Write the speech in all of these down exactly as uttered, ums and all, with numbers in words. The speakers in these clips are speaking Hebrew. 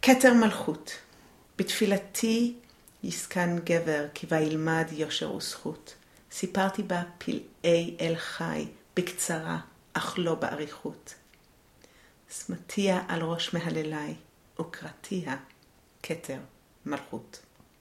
כתר מלכות. בתפילתי יסכן גבר, כי בה ילמד יושר וזכות. סיפרתי בה פלאי אל חי, בקצרה, אך לא באריכות. סמטיה על ראש מהללי, וקראתיה כתר מלכות.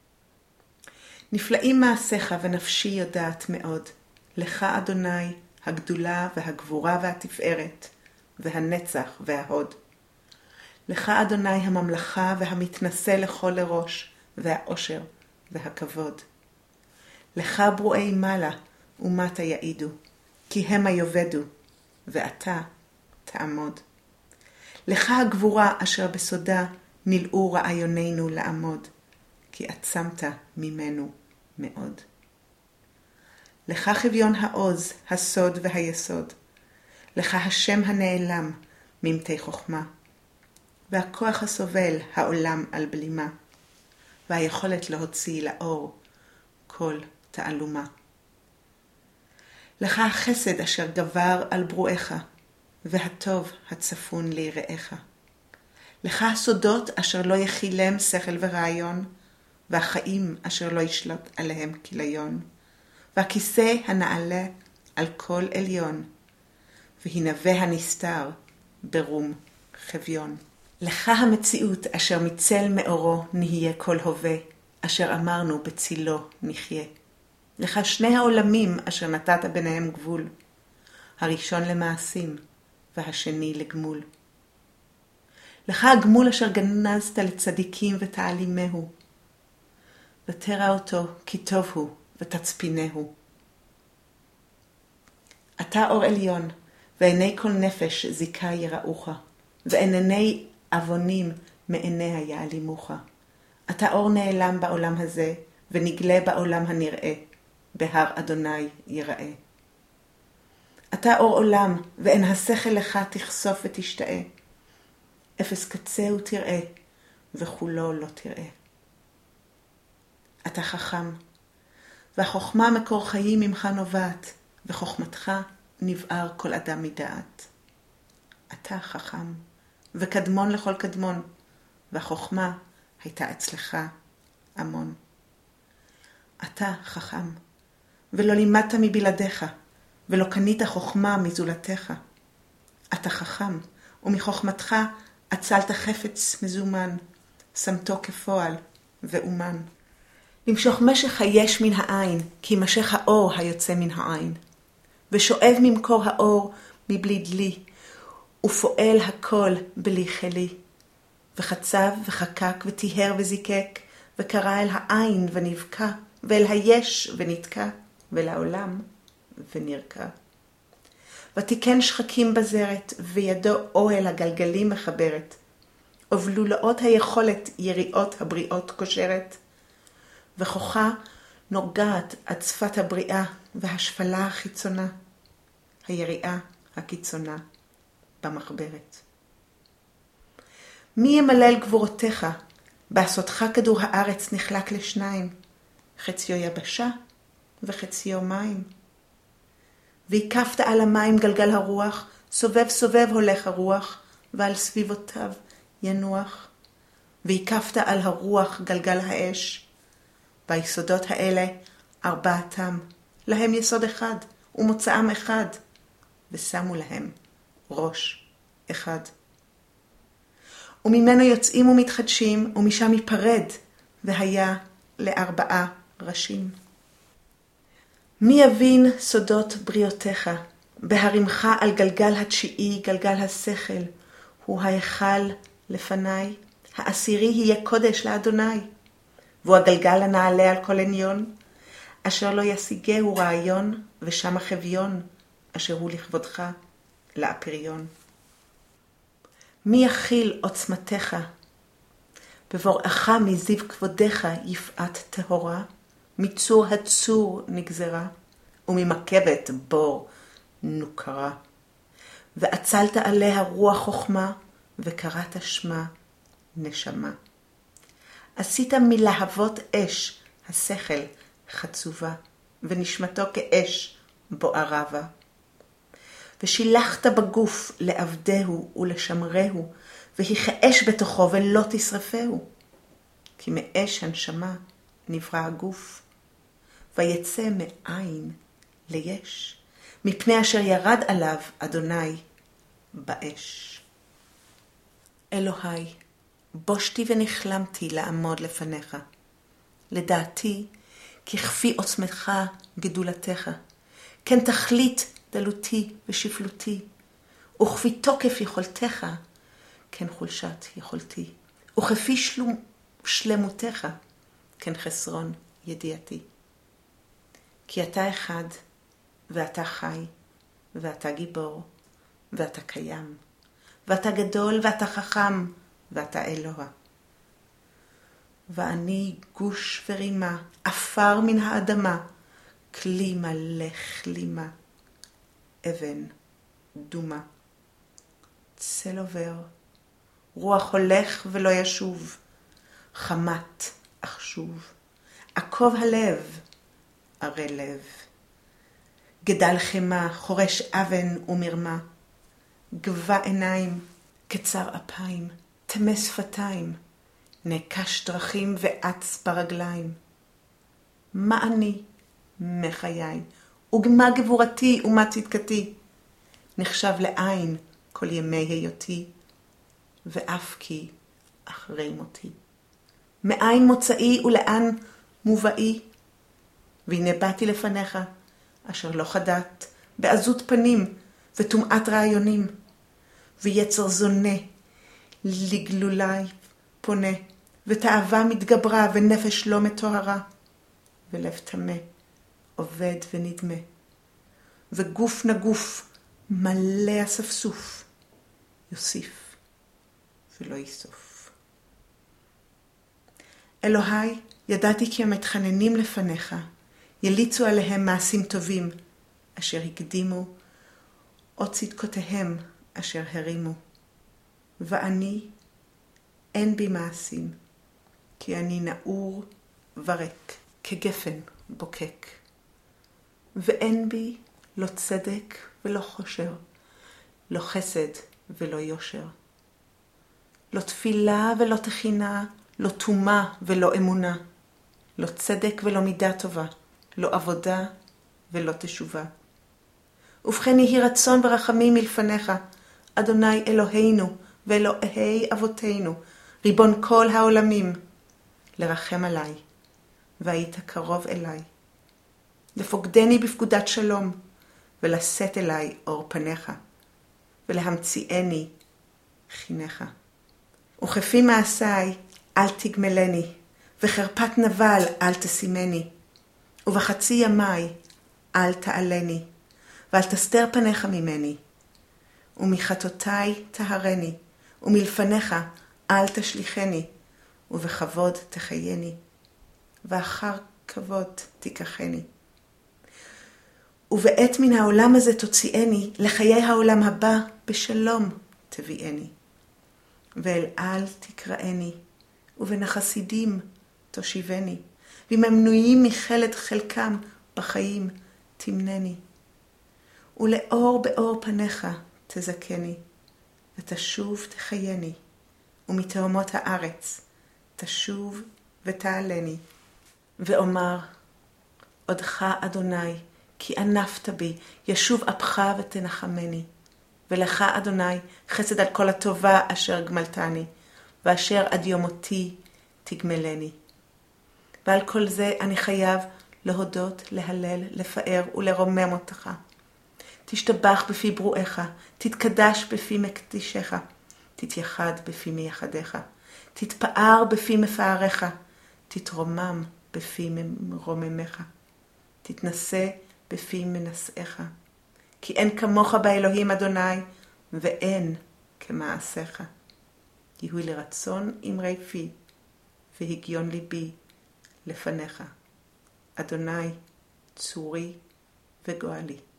נפלאים מעשיך ונפשי יודעת מאוד. לך אדוני הגדולה והגבורה והתפארת, והנצח וההוד. לך אדוני הממלכה והמתנשא לכל לראש, והאושר והכבוד. לך ברואי מעלה ומטה יעידו, כי המה יאבדו, ואתה תעמוד. לך הגבורה אשר בסודה מילאו רעיוננו לעמוד, כי עצמת ממנו מאוד. לך חביון העוז, הסוד והיסוד. לך השם הנעלם ממתי חוכמה, והכוח הסובל העולם על בלימה, והיכולת להוציא לאור כל תעלומה. לך החסד אשר גבר על ברואיך, והטוב הצפון ליראיך. לך הסודות אשר לא יחילם שכל ורעיון, והחיים אשר לא ישלוט עליהם כליון, והכיסא הנעלה על כל עליון, והנווה הנסתר ברום חביון. לך המציאות אשר מצל מאורו נהיה כל הווה, אשר אמרנו בצילו נחיה. לך שני העולמים אשר נתת ביניהם גבול, הראשון למעשים והשני לגמול. לך הגמול אשר גנזת לצדיקים ותעלימהו, ותרא אותו כי טוב הוא ותצפינהו. אתה אור עליון, ועיני כל נפש זיקה יראוך, ועיני אבונים מעיניה יעלימוך. אתה אור נעלם בעולם הזה, ונגלה בעולם הנראה, בהר אדוני יראה. אתה אור עולם, ואין השכל לך תחשוף ותשתאה. אפס קצהו תראה, וכולו לא תראה. אתה חכם, והחוכמה מקור חיים ממך נובעת, וחוכמתך נבער כל אדם מדעת. אתה חכם, וקדמון לכל קדמון, והחוכמה הייתה אצלך המון. אתה חכם, ולא לימדת מבלעדיך, ולא קנית חוכמה מזולתך. אתה חכם, ומחוכמתך עצלת חפץ מזומן, שמתו כפועל ואומן. למשוך משך היש מן העין, כי משך האור היוצא מן העין. ושואב ממקור האור מבלי דלי, ופועל הכל בלי חלי. וחצב וחקק וטיהר וזיקק, וקרא אל העין ונבקע, ואל היש ונתקע, ולעולם ונרקע. ותיקן שחקים בזרת, וידו אוהל הגלגלים מחברת. ובלולאות היכולת יריעות הבריאות קושרת. וכוחה נוגעת עד שפת הבריאה והשפלה החיצונה, היריעה הקיצונה במחברת. מי ימלל גבורותיך? בעשותך כדור הארץ נחלק לשניים, חציו יבשה וחציו מים. והקפת על המים גלגל הרוח, סובב סובב הולך הרוח, ועל סביבותיו ינוח. והקפת על הרוח גלגל האש, והיסודות האלה ארבעתם, להם יסוד אחד ומוצאם אחד, ושמו להם ראש אחד. וממנו יוצאים ומתחדשים, ומשם ייפרד, והיה לארבעה ראשים. מי יבין סודות בריאותיך? בהרימך על גלגל התשיעי, גלגל השכל, הוא ההיכל לפניי, העשירי יהיה קודש לאדוני. והוא הגלגל הנעלה על כל עניון, אשר לא ישיגהו רעיון, ושם החביון, אשר הוא לכבודך, לאפריון. מי יכיל עוצמתך? בבוראך מזיו כבודך יפעת טהורה, מצור הצור נגזרה, וממכבת בור נוקרה. ואצלת עליה רוח חוכמה, וקראת שמה נשמה. עשית מלהבות אש השכל חצובה, ונשמתו כאש בוערה בה. ושילחת בגוף לעבדהו ולשמרהו, והיכאש בתוכו ולא תשרפהו. כי מאש הנשמה נברא הגוף, ויצא מאין ליש, מפני אשר ירד עליו אדוני באש. אלוהי, בושתי ונכלמתי לעמוד לפניך. לדעתי, ככפי עוצמתך גדולתך, כן תכלית דלותי ושפלותי, וכפי תוקף יכולתך, כן חולשת יכולתי, וכפי שלום, שלמותך, כן חסרון ידיעתי. כי אתה אחד, ואתה חי, ואתה גיבור, ואתה קיים, ואתה גדול, ואתה חכם, ואתה אלוה. ואני גוש ורימה, אפר מן האדמה, כלי מלא כלימה, אבן דומה. צל עובר, רוח הולך ולא ישוב, חמת אך שוב, עקוב הלב, ערי לב. גדל חמה, חורש אבן ומרמה, גבה עיניים, קצר אפיים, תמה שפתיים, נקש דרכים ואץ ברגליים. מה אני מחיי, ומה גבורתי ומה צדקתי, נחשב לעין כל ימי היותי, ואף כי אחרי מותי. מאין מוצאי ולאן מובאי, והנה באתי לפניך, אשר לא חדת, בעזות פנים וטומאת רעיונים, ויצר זונה לגלולי פונה, ותאווה מתגברה ונפש לא מטוהרה, ולב תמה עובד ונדמה, וגוף נגוף מלא אספסוף, יוסיף ולא יסוף. אלוהי, ידעתי כי המתחננים לפניך, יליצו עליהם מעשים טובים, אשר הקדימו, או צדקותיהם אשר הרימו. ואני, אין בי מעשים, כי אני נעור ורק, כגפן בוקק. ואין בי לא צדק ולא חושר, לא חסד ולא יושר. לא תפילה ולא תחינה, לא תומה ולא אמונה, לא צדק ולא מידה טובה, לא עבודה ולא תשובה. ובכן יהי רצון ורחמים מלפניך, אדוני אלוהינו ואלוהי אבותינו, ריבון כל העולמים, לרחם עליי, והיית קרוב אליי. לפוקדני בפקודת שלום, ולשאת אליי אור פניך, ולהמציאני חינך. וכפי מעשיי אל תגמלני, וחרפת נבל אל תשימני, ובחצי ימי אל תעלני, ואל תסתר פניך ממני, ומחטאותיי טהרני, ומלפניך אל תשליכני, ובכבוד תחייני, ואחר כבוד תיקחני. ובעת מן העולם הזה תוציאני, לחיי העולם הבא בשלום תביאני. ואל על תקראני, ובין החסידים תושיבני, ועם המנויים מחלת חלקם בחיים תמנני. ולאור באור פניך תזכני, ותשוב תחייני, ומתהומות הארץ תשוב ותעלני. ואומר, עודך אדוני, כי ענפת בי, ישוב אפך ותנחמני. ולך אדוני חסד על כל הטובה אשר גמלתני, ואשר עד יומותי תגמלני. ועל כל זה אני חייב להודות, להלל, לפאר ולרומם אותך. תשתבח בפי ברואיך, תתקדש בפי מקדישך, תתייחד בפי מייחדיך, תתפאר בפי מפאריך, תתרומם בפי מרוממך, תתנשא בפי מנשאיך. כי אין כמוך באלוהים אדוני, ואין כמעשיך. יהיו לרצון אמרי פי, והגיון ליבי לפניך. אדוני צורי וגואלי.